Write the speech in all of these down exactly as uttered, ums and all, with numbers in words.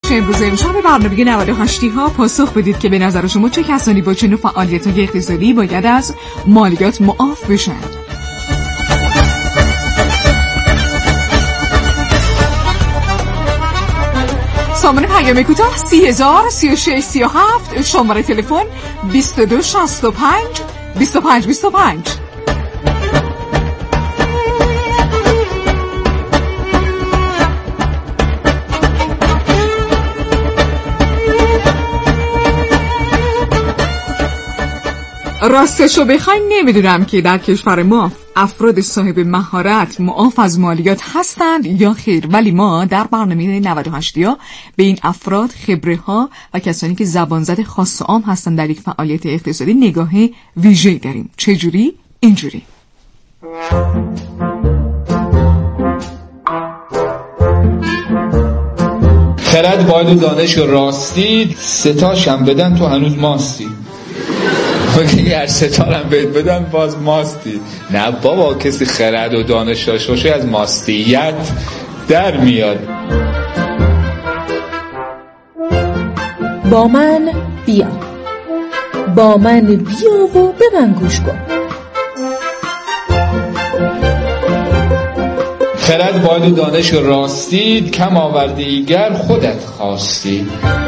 بخش امروز امشب برنامه نود و هشت ها پاسخ بدید که به نظر شما چه کسانی با چنین فعالیت‌های اقتصادی باید از مالیات معاف بشن. سامان پیام کوتاه سی هزار سی و شش سی و هفت، شماره تلفن بیست و دو شصت و پنج بیست و پنج بیست و پنج. راستشو بخواین نمیدونم که در کشور ما افراد صاحب مهارت معاف از مالیات هستند یا خیر، ولی ما در برنامه نود و هشت ها به این افراد، خبره ها و کسانی که زبان زد خاص و عام هستند در یک فعالیت اقتصادی نگاه ویژه‌ای داریم. چجوری؟ اینجوری. خرد، باید و دانش و راستی ستاشم بدن تو هنوز ماستی. اگر ستارم بهت بدن باز ماستی. نه بابا، کسی خرد و دانش داشته باشه از ماستیت در میاد. با من بیا، با من بیا و به من گوش کن. خرد، باید و دانش و راستی کم آوردی گر خودت خواستی.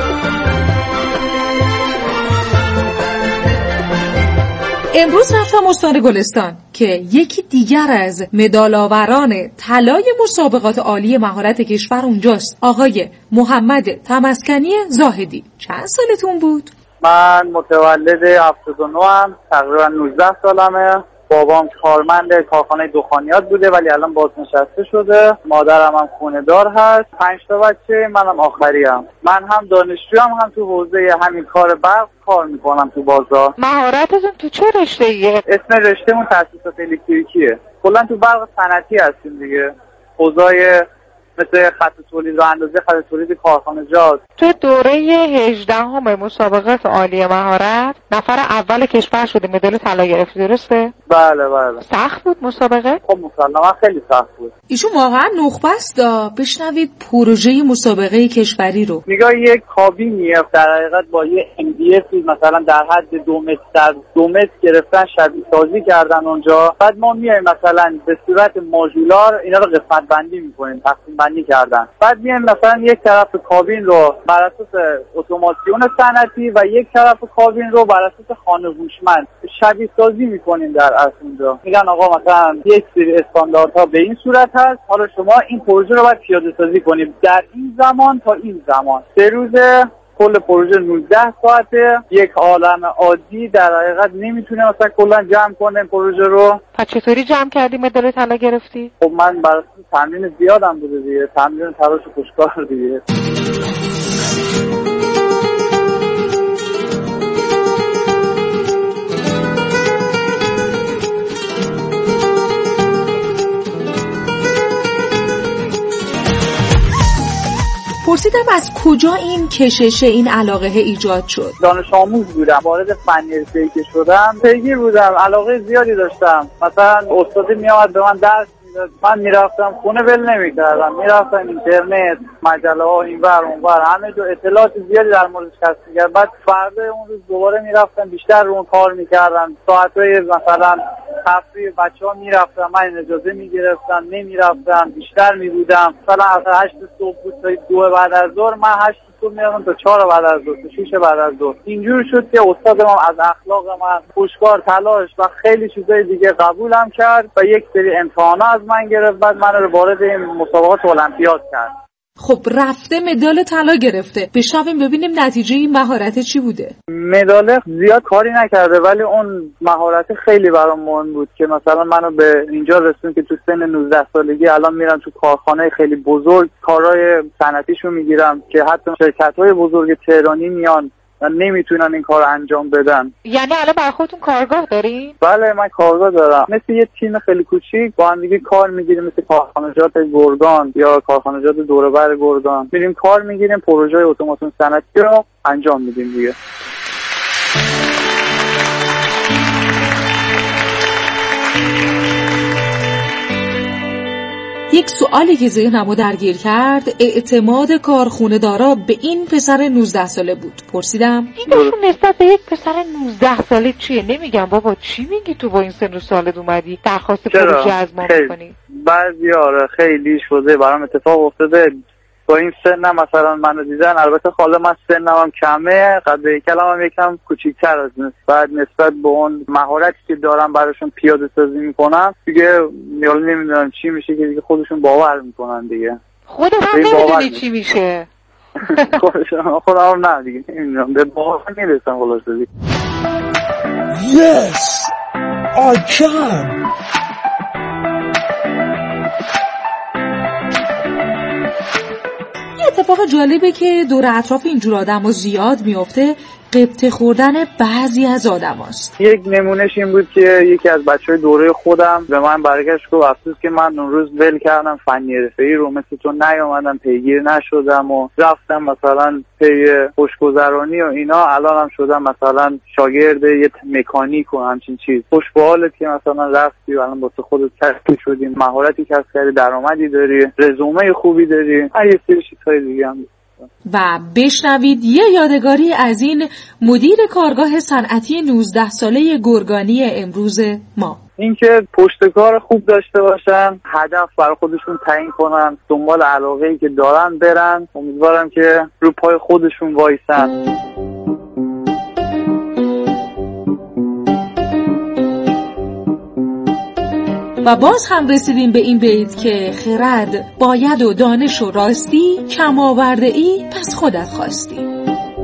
امروز رفتم استان گلستان که یکی دیگر از مدال‌آوران طلای مسابقات عالی مهارت کشور اونجاست، آقای محمد تمسکنی زاهدی. چند سالتون بود؟ من متولد هفتاد و نه ام، تقریبا نوزده سالمه. بابام کارمند کارخانه دخانیات بوده ولی الان بازنشسته شده. مادرم هم خونه دار هست. پنج تا بچه، منم آخریم. من هم دانشجوام، هم تو حوزه همین کار برق کار میکنم تو بازار. مهارتتون تو چه رشته‌ایه؟ اسم رشتهمون تاسیسات الکتریکیه. کلا تو برق صنعتی هستیم دیگه. حوزه مثل خط تولید و اندازه خط تولید کارخانجات. تو دوره هجدهم مسابقات عالی مهارت نفر اول کشور شده، مدال طلا گرفتی، درسته؟ بله بله. سخت بود مسابقه؟ خب مسلما خیلی سخت بود. ایشون واقعا نخبه است. بشنوید پروژه مسابقه کشوری رو. نگاه یک کابینیه در حقیقت با یه ام دی اف مثلا در حد دو متر در دو متر گرفتن، شبیه سازی کردن اونجا. بعد ما میایم مثلا به صورت ماژولار اینا رو قسمت بندی میکنیم، تقسیم بندی کردن. بعد میایم مثلا یک طرف کابین رو بر اساس اتوماسیون صنعتی و یک طرف کابین رو بر اساس خانه هوشمند شبیه سازی میکنیم در اصل اونجا. میگن آقا مثلا یک سری استانداردها به این صورت هست، حالا شما این پروژه رو باید پیاده سازی کنید در این زمان تا این زمان. سه روزه، کل پروژه نوزده ساعته. یک عالم عادی در حقیقت نمیتونه مثلا کلا جمع کنه پروژه رو. پس چطوری جمع کردی مدال طلا گرفتی؟ خب من برای تمرین زیادم بوده دیگه، تمرین تلاش و کشکار دیگه. پرسیدم از کجا این کشش، این علاقه ایجاد شد؟ دانش آموز بودم، وارد فن حرفه‌ای که شدم پیگیر بودم، علاقه زیادی داشتم. مثلا استاد میاد به من درس میداد، من میرفتم خونه ول نمیکردم، میرفتم اینترنت، مجله ها اینور اونور، همه جو اطلاعات زیادی در موردش کسب می‌کردم. بعد فردا اون روز دوباره میرفتم بیشتر رو اون کار میکردم. ساعت‌های مثلا تفریح بچه‌ها میرفتم، من اجازه میگرفتم نمیرفتم، بیشتر میبودم. مثلا از هشت صبح بود تا دو بعد از ظهر، من هشت صبح میرفتم تا چهار بعد از ظهر، تا شش بعد از ظهر. اینجور شد که استاد من از اخلاق من، پشتکار، تلاش و خیلی چیزای دیگه قبولم کرد و یک سری امتحانا از من گرفت. بعد من رو وارد این مسابقات المپیاد کرد. خب رفته مدال طلا گرفته، بشنویم ببینیم نتیجه این مهارت چی بوده. مدال زیاد کاری نکرده ولی اون مهارت خیلی برام مهم بود که مثلا منو به اینجا رسوند که تو سن نوزده سالگی الان میرم تو کارخانه خیلی بزرگ کارهای صنعتیشو میگیرم که حتی شرکت‌های بزرگ تهرانی میان و نمیتونن این کار انجام بدن. یعنی الان برای خودتون کارگاه دارین؟ بله من کارگاه دارم. مثل یه تیم خیلی کوچیک با هم دیگه کار میگیریم، مثل کارخانجات گرگان یا کارخانجات دور و بر گرگان میریم کار میگیریم، پروژه اتوماسیون صنعتی رو انجام میدیم دیگه. یک سوالی که ذهنمو درگیر کرد اعتماد کارخونه دارا به این پسر نوزده ساله بود. پرسیدم دیدشون نسبت به یک پسر نوزده ساله چیه؟ نمیگم بابا چی میگی تو با این سن و سالت اومدی درخواست پروژه از ما میکنی؟ بعضی آره خیلی شده برام اتفاق افتاده با این سنم مثلا منو دیدن. البته حالا من سنم هم کمه، قد هیکلم هم یکم کوچیک‌تر از نسبت نسبت به اون مهارتی که دارم براشون پیاده سازی میکنم دیگه. نمیدونم چی میشه که دیگه خودشون باور میکنن دیگه. خودت هم نمیدونی چی میشه. خودشون خودم نه دیگه نمیدونم به باور نمیرسم خلاصه دیگه. Yes I can. اتفاق جالبه که دور اطراف اینجور آدم ها زیاد میفته، قبطه خوردن بعضی از آدم هاست. یک نمونهش این بود که یکی از بچه های دوره خودم به من برگشت گفت افسوس که من اون روز ول کردم فنی حرفه‌ای رو، مثل تو نیومدم پیگیر نشدم و رفتم مثلا پی خوشگذرانی و اینا، الانم شدم مثلا شاگرد یه مکانیک و همچین چیز. خوش به حالت که مثلا رفتی و الان واسه خودت کسب شدی، مهارتی کسب کردی، درآمدی داری، رزومه خوبی داری، یه سری چیزهای دیگه هم. و بشنوید یه یادگاری از این مدیر کارگاه صنعتی نوزده ساله گرگانی امروز ما. اینکه پشت کار خوب داشته باشن، هدف برای خودشون تعیین کنن، دنبال علاقه‌ای که دارن برن. امیدوارم که رو پای خودشون وایسن. و باز هم رسیدیم به این بیت که خرد باید و دانش و راستی، کم آورده ای پس خودت خواستی.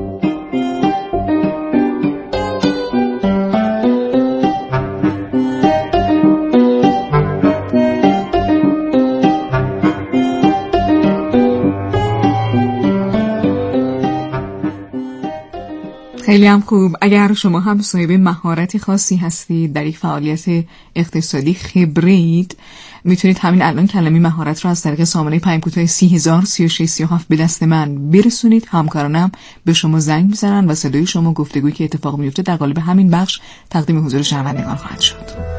خیلی هم خوب. اگر شما هم صاحب مهارتی خاصی هستید، در یک فعالیت اقتصادی خبرید، میتونید همین الان کلمه مهارت رو از طریق سامانه پیام کوتاه سی هزار سی و شش سی و هفت به دست من برسونید. همکارانم به شما زنگ میزنن و صدای شما گفتگویی که اتفاق میفته در قالب همین بخش تقدیم حضور شنوندگان خواهد شد.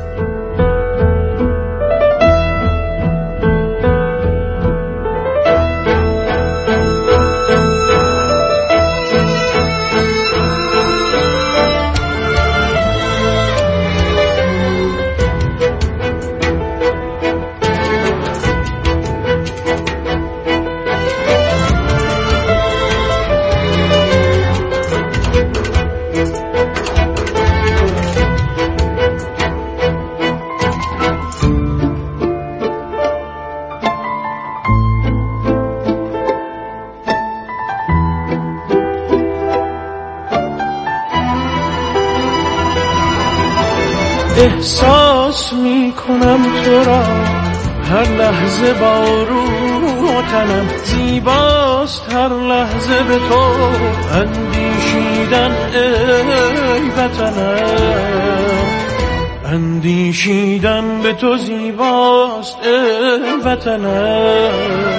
احساس میکنم تو را هر لحظه با روح تنم، زیباست هر لحظه به تو اندیشیدن ای وطنم، اندیشیدن به تو زیباست ای وطنم،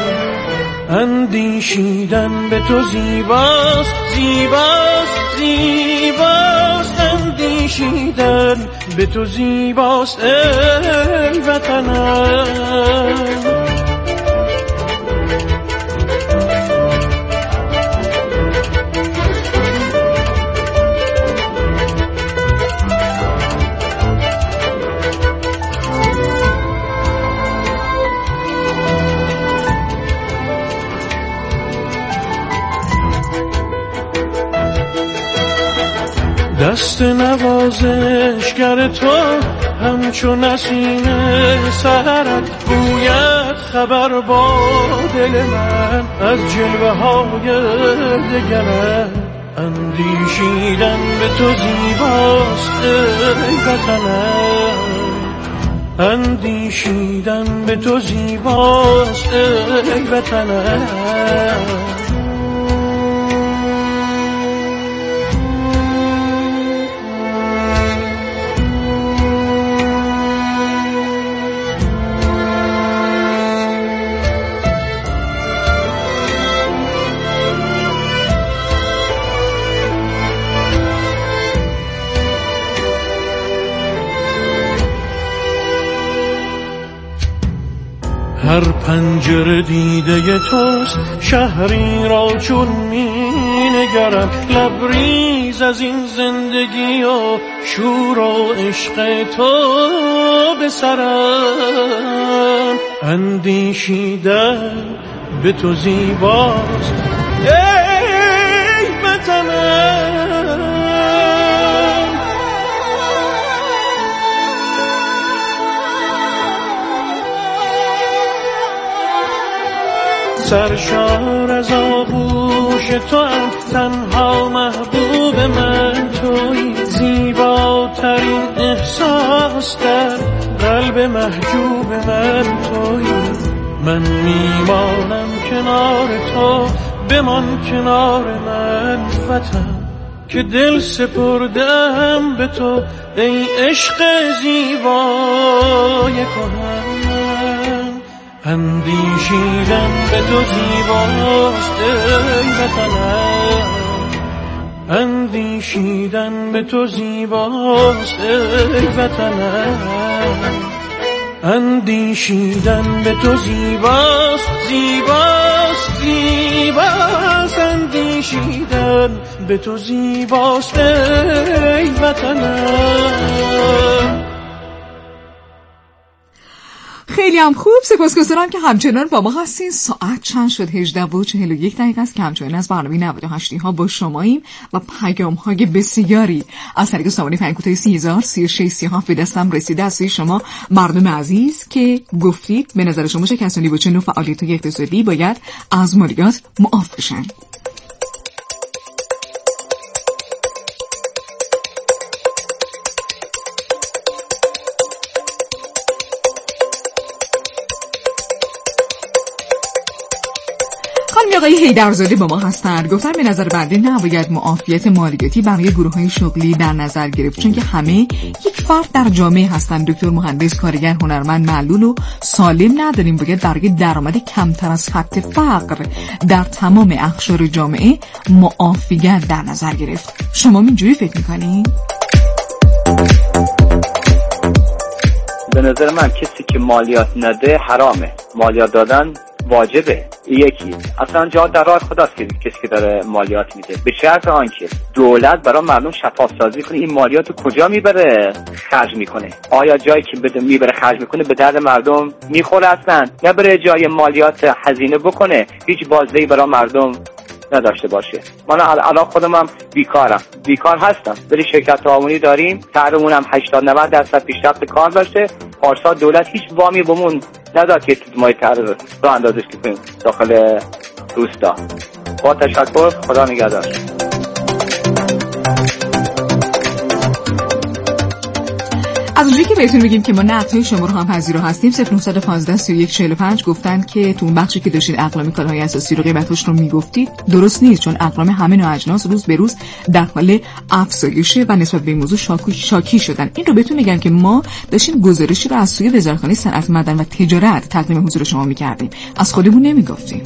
اندیشیدن به تو زیباست زیباست زیباست، اندیشیدن به تو زیباست ای وطنم. دست نوازشگر تو همچو نسیم سحرت گوید خبر با دل من از جلوه های دگرت، اندیشیدن به تو زیباست ای وطنم، اندیشیدن به تو زیباست ای وطنم. هر پنجره دیده توست، شهری را چون می نگرم، لبریز از این زندگی و شور و عشق تو به سرم. اندیشیدن به تو زیباست ای وطنم، سرشار از آغوش تو هم، تنها محبوب من تویی، زیباترین احساس در قلب محجوب من تویی. من میمانم کنار تو، بمان کنار من وطن، که دل سپردم به تو ای عشق زیبای کهن. اندیشیدن به تو زیباست ای وطنم، اندیشیدن به تو زیباست ای وطنم، اندیشیدن به تو زیباست، زیباست، زیباست، اندیشیدن به تو زیباست ای وطنم. خیلی هم خوب، سپاسگزارم که همچنان با ما هستین. ساعت چند شد؟ هجده و چهل و یک دقیقه است که همچنان از برنامه نود و هشت ها با شماییم و پیام های بسیاری از طریق سامانه پیام‌کوتاه سی هزار سی و شش سی و هفت به دستم رسیده از سوی شما مردم عزیز که گفتید به نظر شما چه کسانی با چه نوع فعالیت‌های اقتصادی باید از مالیات معاف بشن. آقای حیدرزاده با ما هستند. گفتن به نظر بنده نباید معافیت مالیاتی برای گروه‌های شغلی در نظر گرفت، چون که همه یک فرد در جامعه هستند. دکتر، مهندس، کارگر، هنرمند، معلول و سالم نداریم. باید برای درآمد کمتر از خط فقر در تمام اقشار جامعه معافیت در نظر گرفت. شما اینجوری فکر می‌کنید؟ به نظر من کسی که مالیات نده حرامه، مالیات دادن واجبه. یکی اصلا جا در راه خداست که کسی که داره مالیات میده، به شرط آنکه دولت برای مردم شفاف سازی کنه این مالیات کجا میبره خرج میکنه. آیا جایی که بده میبره خرج میکنه به درد مردم میخوره؟ اصلا نه، بره جای مالیات هزینه بکنه هیچ بازدهی برای مردم نداشته باشه. من الان خودم هم بیکارم، بیکار هستم، ولی شرکت تعاونی داریم، سهممون هم هشتاد نود درصد پیشرفت کار داشته. پارسال دولت هیچ وامی بهمون نداد که ما طرح رو اندازش کنیم داخل روستا. با تشکر، خدا نگهدار. از اونجایی که بهتون میگیم که ما نقطهای شما رو هم پذیرا هستیم. صفر نه یک پنج سی و یک چهل و پنج گفتن که تو اون بخشی که داشتید اقلام کالاهای اساسی رو قیمتاش رو میگفتید درست نیست، چون اقلام همه نوع اجناس روز به روز در حال افزایشه و نسبت به این موضوع شاکی, شاکی شدن. این رو بهتون میگم که ما داشتیم گزارشی رو از سوی وزارتخانه صنعت معدن و تجارت تقدیم حضور شما میکردیم، از خودمون نمیگفتیم.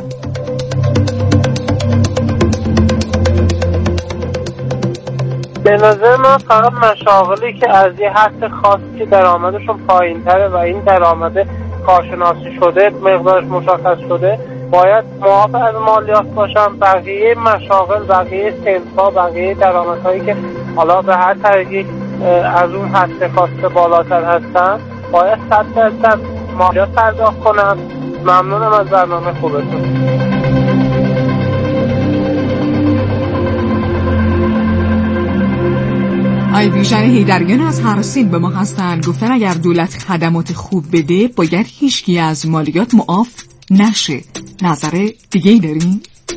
به نظر من فقط مشاغلی که از یه حد خاصی که درآمدشون پایین‌تره و این درآمد کارشناسی شده مقدارش مشخص شده باید معاف از مالیات باشن. بقیه مشاغل، بقیه صنف‌ها، بقیه درآمدهایی که حالا به هر طریقی از اون حد خواسته بالاتر هستن باید صد درصد مالیات پرداخت کنن. ممنونم از برنامه خوبتون. آی بیژن حیدریان از هرسین به ما هستن. گفتن اگر دولت خدمات خوب بده باید هیچکی از مالیات معاف نشه. نظر دیگه ای دارین؟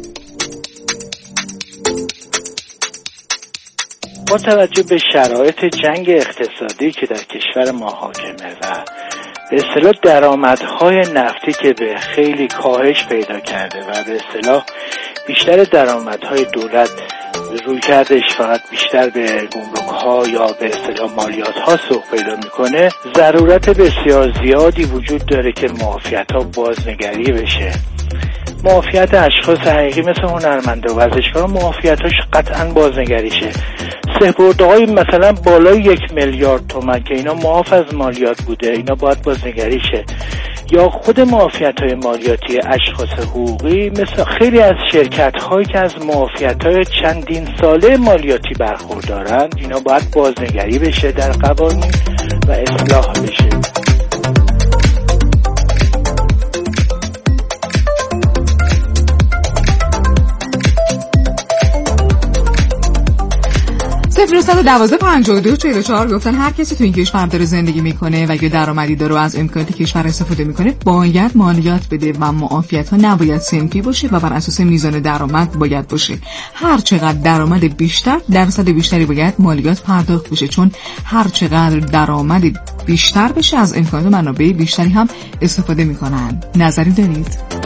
با توجه به شرایط جنگ اقتصادی که در کشور ما حاکمه و به اصطلاح درآمدهای نفتی که به خیلی کاهش پیدا کرده و به اصطلاح بیشتر درآمدهای دولت روی کردش فقط بیشتر به گمرک ها یا به اصطلاح مالیات ها سوق پیدا میکنه، ضرورت بسیار زیادی وجود داره که معافیت ها بازنگری بشه. معافیت اشخاص حقیقی مثل هنرمنده و ورزشکاران معافیتاش قطعا بازنگری شه. سپرده‌های مثلا بالای یک میلیارد تومان که اینا معاف از مالیات بوده اینا باید بازنگری شه. یا خود معافیت‌های مالیاتی اشخاص حقوقی، مثل خیلی از شرکت‌هایی که از معافیت‌های چندین ساله مالیاتی برخوردارند، اینا باید بازنگری بشه در قوانین و اصلاح بشه. صفر نهصد و دوازده پنجاه و دو چهل و چهار گفتن هر کسی تو این کشور داره زندگی میکنه و یا درآمدی داره و از امکانات کشور استفاده میکنه باید مالیات بده و معافیت ها نباید صنفی باشه و بر اساس میزان درآمد باید باشه. هر چقدر درآمد بیشتر درصد بیشتری باید مالیات پرداخت بشه، چون هر چقدر درآمد بیشتر بشه از امکانات منابع بیشتری هم استفاده میکنن. نظری دارید؟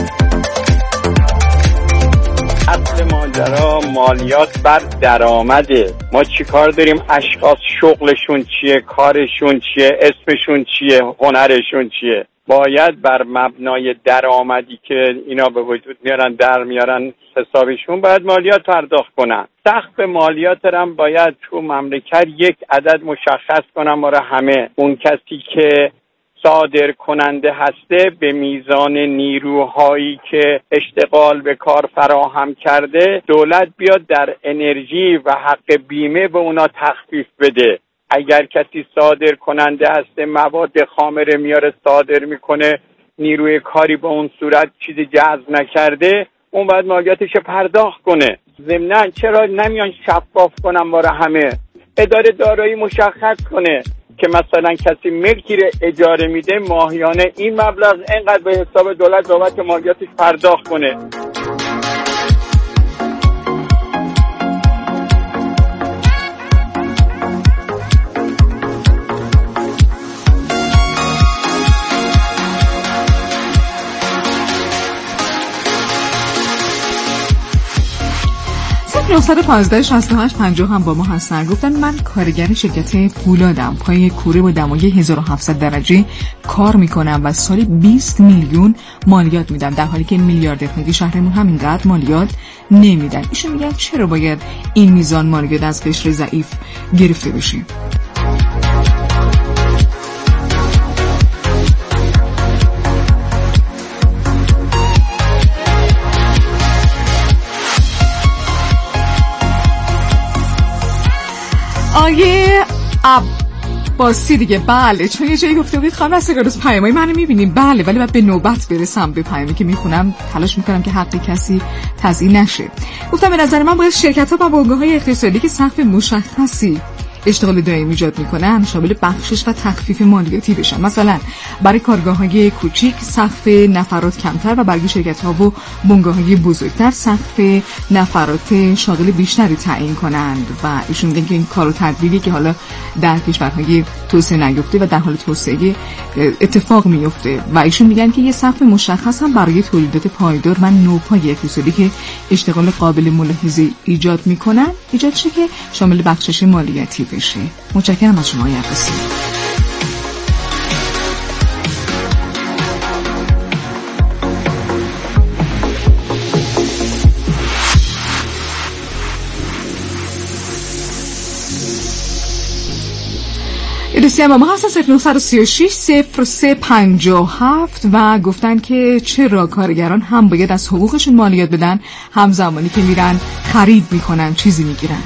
اصل ماجرا مالیات بر درآمده. ما چی کار داریم؟ اشخاص شغلشون چیه، کارشون چیه، اسمشون چیه، هنرشون چیه. باید بر مبنای درآمدی که اینا به وجود میارن در میارن حسابشون باید مالیات پرداخت کنن. سقف مالیات هم باید تو مملکت یک عدد مشخص کنن برای همه. اون کسی که صادر کننده هسته به میزان نیروهایی که اشتغال به کار فراهم کرده دولت بیاد در انرژی و حق بیمه به اونا تخفیف بده. اگر کسی صادر کننده هسته مواد خامره میاره صادر میکنه نیروی کاری به اون صورت چیزی جذب نکرده اون باید مالیاتش پرداخت کنه. ضمناً چرا نمیان شفاف کنن برای همه؟ اداره دارایی مشخص کنه که مثلا کسی ملکی رو اجاره میده ماهیانه این مبلغ اینقدر به حساب دولت بابت مالیاتش پرداخت کنه. نهصد و پانزده شصت و هشت پنجاه هم با ما هستن. گفتن من کارگر شرکت پولادم، پای کوره با دمای هزار و هفتصد درجه کار میکنم و سالی بیست میلیون مالیات میدم، در حالی که میلیاردرهای شهرمون همینقدر مالیات نمیدن. ایشون میگن چرا باید این میزان مالیات از قشر ضعیف گرفته بشه؟ آیه عباسی دیگه. بله چون یه جایی گفته بودید خانم رستگار روز پیامای منو میبینیم. بله ولی باید به نوبت برسم به پیامی که میخونم، تلاش میکنم که حق کسی تضییع نشه. گفتم به نظر من باید شرکت ها و بنگاه‌های اقتصادی که سقف مشخصی اشتغال دائمی ایجاد میکنن شامل بخشش و تخفیف مالیاتی بشن. مثلا برای کارگاه‌های کوچیک سقف نفرات کمتر و برای شرکت‌ها و بنگاه‌های بزرگتر سقف نفرات شاغل بیشتری تعیین کنند. و ایشون میگن که این کار و تدبیری که حالا در کشورهای توسعه نیافته و در حال توسعه اتفاق میفته و ایشون میگن که یه سقف مشخص هم برای تولیدات پایدار و نوپای اقتصادی که اشتغال قابل ملاحظه ایجاد میکنن ایجاد شه که شامل بخشش مالیاتی بشه. متشکرم از شما عباسی. ادرسی هم ما هستن صفر نه سه شش صفر سه پنجاه هفت و گفتن که چرا کارگران هم باید از حقوقشون مالیات بدن هم زمانی که میرن خرید میکنن چیزی میگیرن.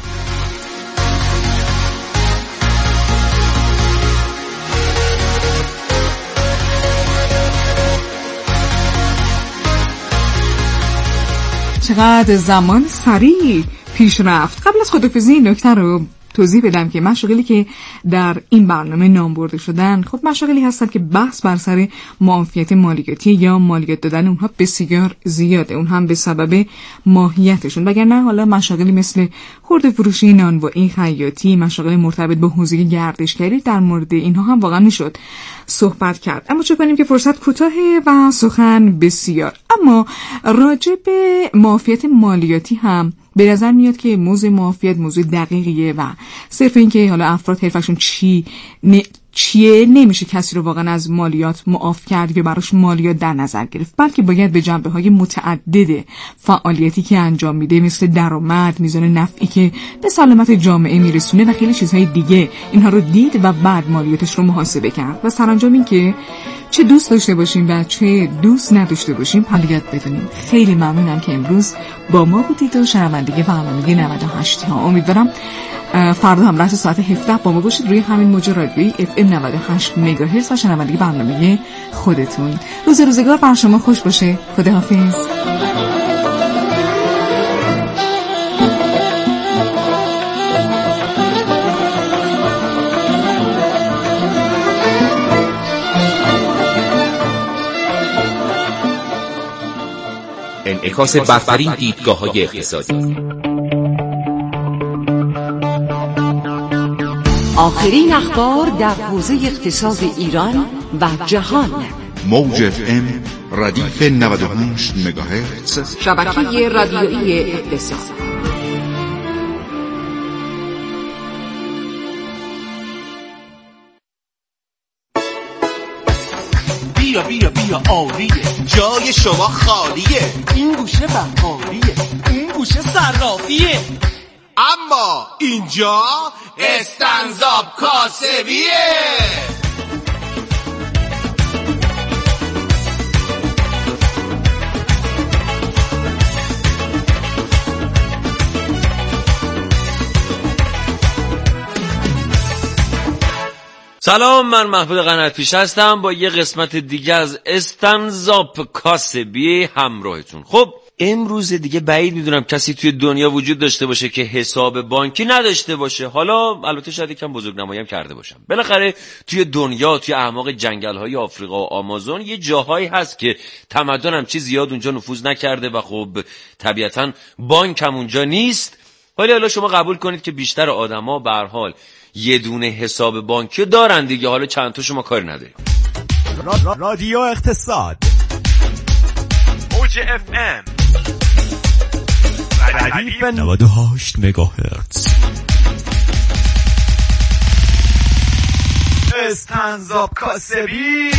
چقدر زمان سریع پیش رفت. قبل از خداحافظی این نکته رو توضیح بدم که مشاغلی که در این برنامه نام برده شدن خب مشاغلی هستن که بحث بر سر معافیت مالیاتی یا مالیات دادن اونها بسیار زیاده، اون هم به سبب ماهیتشون، وگرنه حالا مشاغلی مثل خرده فروشی، نانوایی، خیاطی، مشاغل مرتبط با حوزه گردشگری در مورد اینها هم واقعا میشد صحبت کرد. اما چه کنیم که فرصت کوتاهه و سخن بسیار. اما راجع به معافیت مالیاتی هم به نظر میاد که موضوع معافیت موضوع دقیقیه و صرف این که حالا افراد حرفشون چی چیه؟ نمیشه کسی رو واقعا از مالیات معاف کرد یا براش مالیات در نظر گرفت، بلکه باید به جنبه‌های متعدد فعالیتی که انجام میده، مثل درآمد، میزان نفعی که به سلامت جامعه میرسونه و خیلی چیزهای دیگه، اینها رو دید و بعد مالیاتش رو محاسبه کرد و سرانجام این که چه دوست داشته باشیم و چه دوست نداشته باشیم مالیات بدونیم. خیلی ممنونم که امروز با ما بودید و شنونده برنامه نود و هشت ها. امیدوارم فردا هم رأس ساعت هفده با ما باشید روی همین موج رادیویی اف ام نود و هشت مگاهرتز و شنونده برنامه خودتون. روز روزگار بر شما خوش باشه. خداحافظ. انعکاس برترین دیدگاه‌های اقتصادی. آخرین اخبار در حوزه اقتصاد ایران و جهان. موج اف ام ردیف نود و هشت مگاهرتز، شبکه رادیویی اقتصاد. بیا بیا بیا عالیه، جای شما خالیه، این گوشه بقالیه، این گوشه صرافیه، اما اینجا استنزاب کاسبیه. سلام، من محمود قنات‌پیش هستم با یه قسمت دیگه از استنزاب کاسبی همراهتون. خب امروز دیگه بعید میدونم کسی توی دنیا وجود داشته باشه که حساب بانکی نداشته باشه. حالا البته شاید یکم بزرگنمایی هم کرده باشم. بالاخره توی دنیا، توی اعماق جنگل‌های آفریقا و آمازون یه جاهایی هست که تمدن هم چیز زیاد اونجا نفوذ نکرده و خب طبیعتاً بانک هم اونجا نیست. ولی حالا شما قبول کنید که بیشتر آدما به هر حال یه دونه حساب بانکی دارن دیگه. حالا چند تا شما کاری ندارید. را را رادیو اقتصاد موج اف ام ردیف نود و هشت مگاهرتز. استنزاب کاسبی.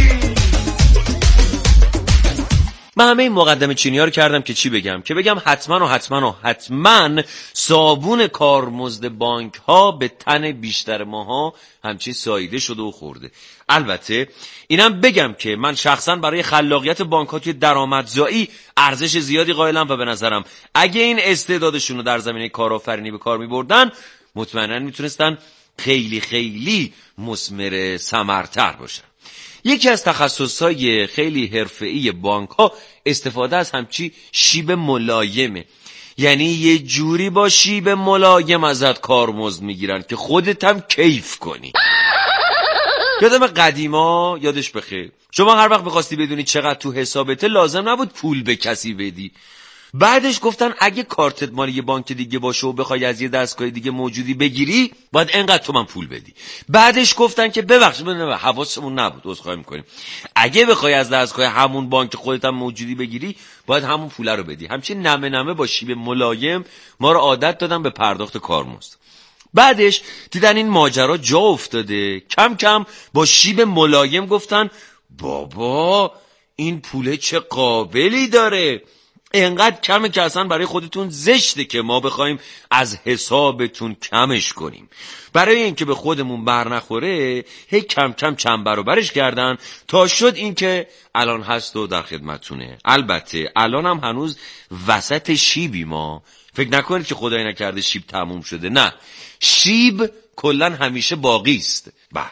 من همه این مقدمه چینی ها رو کردم که چی بگم؟ که بگم حتما و حتما و حتما صابون کارمزد بانک ها به تن بیشتر ماها همچین ساییده شده و خورده. البته اینم بگم که من شخصا برای خلاقیت بانک ها توی درآمدزایی ارزش زیادی قائلم و به نظرم اگه این استعدادشون رو در زمینه کارآفرینی به کار می بردن مطمئنا میتونستن خیلی خیلی مثمر ثمرتر باشن. یکی از تخصصهای خیلی حرفه‌ای بانک‌ها استفاده از همچی شیب ملایمه. یعنی یه جوری با شیب ملایم ازت کارمزد میگیرن که خودت هم کیف کنی. یادم قدیما یادش بخیر شما هر وقت می‌خواستی بدونی چقدر تو حسابته لازم نبود پول به کسی بدی. بعدش گفتن اگه کارتت مال یه بانک دیگه باشه و بخوای از یه دستگاه دیگه موجودی بگیری باید انقدر تومن پول بدی. بعدش گفتن که ببخشید حواسمون نبود عذرخواهی میکنیم، اگه بخوای از دستگاه همون بانک خودت هم موجودی بگیری باید همون پول رو بدی. همچین نمه نمه با شیب ملایم ما رو عادت دادن به پرداخت کارمزد. بعدش دیدن این ماجرا جا افتاده، کم کم با شیب ملایم گفتن بابا این پول چه قابلی داره، اینقدر کمه که اصلا برای خودتون زشته که ما بخوایم از حسابتون کمش کنیم. برای اینکه به خودمون بر نخوره هی کم کم چند برابرش کردن تا شد این که الان هست و در خدمتونه. البته الان هم هنوز وسط شیبی، ما فکر نکنید که خدای نکرده شیب تموم شده، نه، شیب کلن همیشه باقی است. بله.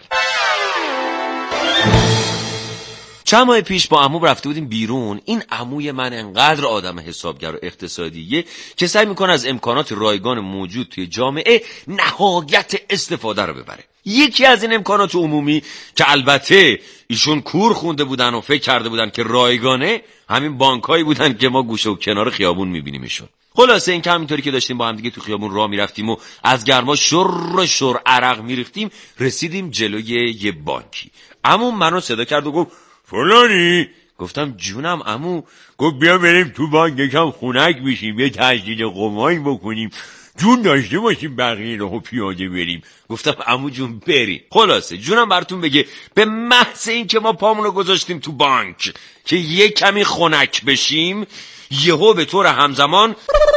چند ماه پیش با عمو رفته بودیم بیرون. این عموی من انقدر آدم حسابگر و اقتصادیه که سعی میکنه از امکانات رایگان موجود توی جامعه نهایت استفاده رو ببره. یکی از این امکانات عمومی که البته ایشون کور خونده بودن و فکر کرده بودن که رایگانه، همین بانکایی بودن که ما گوشه و کنار خیابون میبینیمشون. خلاصه این که همینطوری که داشتیم با هم دیگه تو خیابون راه میرفتیم و از گرما شر شر عرق میریختیم، رسیدیم جلوی یه بانکی. عمو منو صدا کرد و گفت فلانی. گفتم جونم عمو. گفت بیا بریم تو بانک یکم خنک بشیم، یه تجدید قماش بکنیم، جون داشته باشیم بقیه راهو پیاده بریم. گفتم عمو جون بریم. خلاصه جونم براتون بگه به محض این که ما پامونو گذاشتیم تو بانک که یه کمی خنک بشیم، یهو به طور همزمان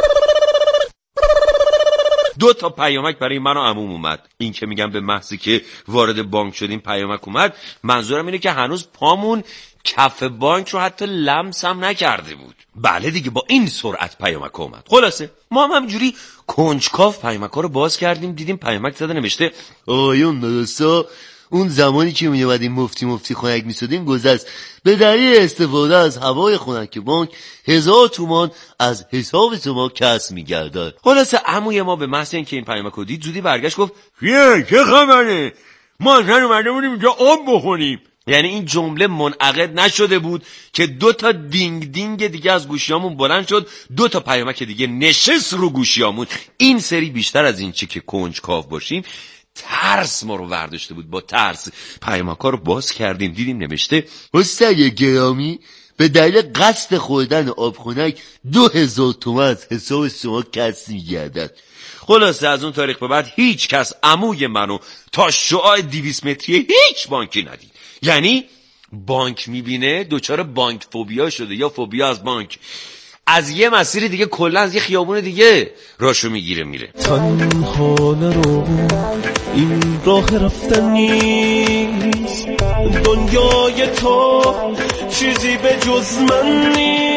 دو تا پیامک برای من و عموم اومد. این که میگم به محضی که وارد بانک شدیم پیامک اومد، منظورم اینه که هنوز پامون کف بانک رو حتی لمس هم نکرده بود. بله دیگه، با این سرعت پیامک اومد. خلاصه ما هم همجوری کنجکاو پیامک ها رو باز کردیم، دیدیم پیامک زده نوشته آیون درستا اون زمانی که می اومدیم مفتی مفتی خنک می شدیم گذشت. به دلیل استفاده از هوای خنک بانک هزار تومان از حساب شما کسب می گردد. خلاصه عموی ما به محض اینکه این پیامک رو دید زودی برگشت گفت چیه چه خبره؟ ما اصلا اومده بودیم اینجا آب بخوریم. یعنی این جمله منعقد نشده بود که دو تا دینگ دینگ دیگه از گوشیامون بلند شد، دو تا پیامک دیگه نشست رو گوشیامون. این سری بیشتر از این چه که کنجکاو باشیم، ترس ما رو ورداشته بود. با ترس پیامک‌ها رو باز کردیم، دیدیم نوشته استاد گرامی به دلیل قصد خوردن آب خنک دو هزار تومان از حساب شما کسب می‌گردد. خلاصه از اون تاریخ به بعد هیچ کس عموی منو تا شعاع دویست متری هیچ بانکی ندید. یعنی بانک میبینه دوچار بانک فوبیا شده یا فوبیا از بانک، از یه مسیر دیگه کلا از یه خیابون دیگه راشو میگیره میره. تنها نرو این راه رفتن نیست، دنیای تو چیزی به جز من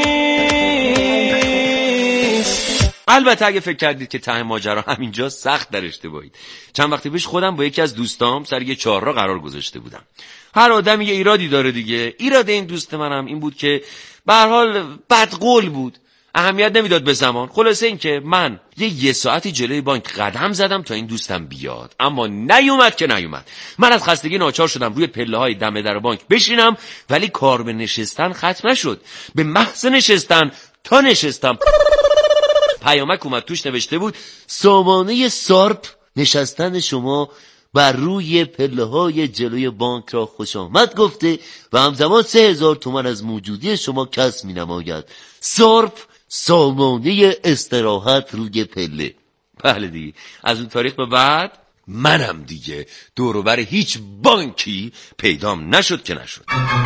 نیست. البته اگه فکر کردید که ته ماجرا همینجا، سخت در اشتباهید. چند وقتی پیش خودم با یکی از دوستام سر یه چهارراه قرار گذاشته بودم. هر آدم یه ایرادی داره دیگه. ایراد این دوست منم این بود که به هر حال بدقول بود، اهمیت نمیداد به زمان. خلاصه این که من یه یه ساعتی جلوی بانک قدم زدم تا این دوستم بیاد، اما نیومد که نیومد. من از خستگی ناچار شدم روی پله های دم در بانک بشینم، ولی کار به نشستن ختم نشد. به محض نشستن تا نشستم پیامک اومد، توش نوشته بود سامانه سارپ نشستن شما بر روی پله های جلوی بانک را خوش آمد گفته و همزمان سه هزار تومان از موجودی شما کسب می نماید. سارپ سامانه استراحت روی پله. بله دیگه، از اون تاریخ به بعد منم دیگه دور و بر هیچ بانکی پیدام نشد که نشد.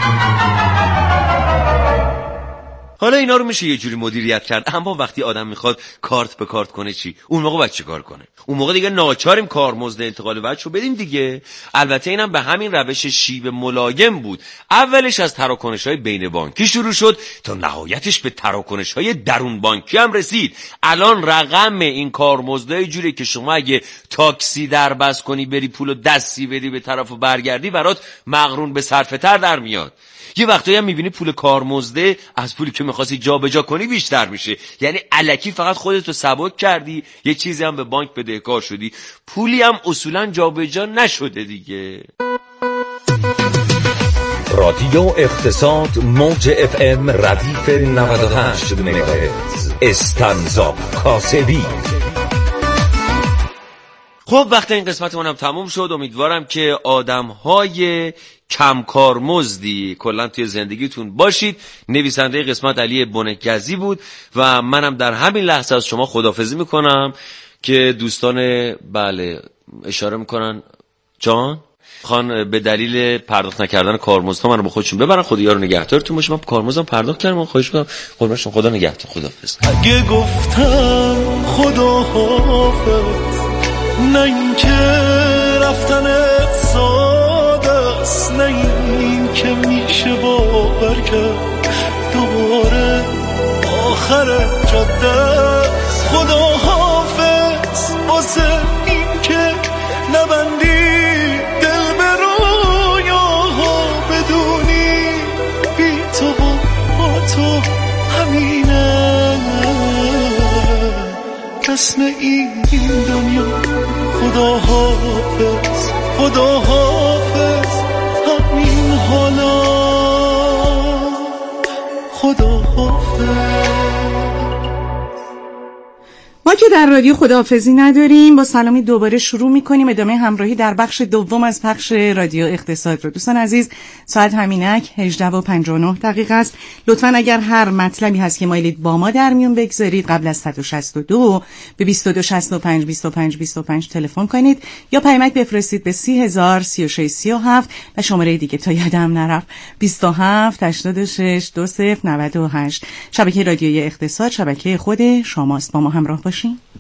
حالا اینا رو میشه یه جوری مدیریت کرد، اما وقتی آدم میخواد کارت به کارت کنه چی؟ اون موقع باید چی کار کنه؟ اون موقع دیگه ناچاریم کارمزد انتقال وجه رو بدیم دیگه. البته اینم به همین روش شیب ملایم بود. اولش از تراکنش‌های بین بانکی شروع شد تا نهایتش به تراکنش‌های درون بانکی هم رسید. الان رقم این کارمزدای جوری که شما اگه تاکسی در بس کنی بری پولو دستی بدی به طرف و برگردی برات مقرون به صرفه تر در میاد. یه وقتایی هم میبینی پول کارمزده از پولی که میخواستی جا به جا کنی بیشتر میشه. یعنی الکی فقط خودتو سبک کردی، یه چیزی هم به بانک بدهکار شدی، پولی هم اصولا جا به جا نشده دیگه. رادیو اقتصاد موج اف ام ردیف نود و هشت مگاهرتز استنزاب کاسبی. خب وقت این قسمت منم تموم شد. امیدوارم که آدم‌های کم کارمزدی کلا توی زندگیتون باشید. نویسنده قسمت علی بنگزی بود و منم در همین لحظه از شما خداحافظی میکنم که دوستان بله اشاره میکنن جان خان به دلیل پرداخت نکردن کارمزدها منو با خودشون ببرن. خدا یارو نگهدارتون باشه. من کارمزدم پرداخت کردم، خواهش می‌کنم قربونشون، خدا نگهدار، خداحافظ. اگه گفتم خداحافظ نه این که رفتنت ساده است، نه این که میشه باور کرد دوباره آخر جاده است. خداحافظ واسه این که نبندی دل به رویاها، بدونی بی تو با تو همینه رسم این دنیا. خداحافظ خداحافظ همین حالا. خداحافظ. ما که در رادیو خداحافظی نداریم. با سلامی دوباره شروع میکنیم ادامه همراهی در بخش دوم از پخش رادیو اقتصاد رو. دوستان عزیز، ساعت همینک هجده و پنجاه و نه دقیقه است. لطفاً اگر هر مطلبی هست که مایلید با ما در میون بگذارید قبل از صد و شصت و دو به بیست و دو شصت و پنج بیست و پنج بیست و پنج تلفن کنید یا پیامک بفرستید به سی هزار سی و شش سی و هفت و شماره دیگه تا یادم نرفت بیست و هفت هشتاد و شش دو صفر نود و هشت. شبکه رادیوی اقتصاد شبکه خود شماست. با ما همراه باشین.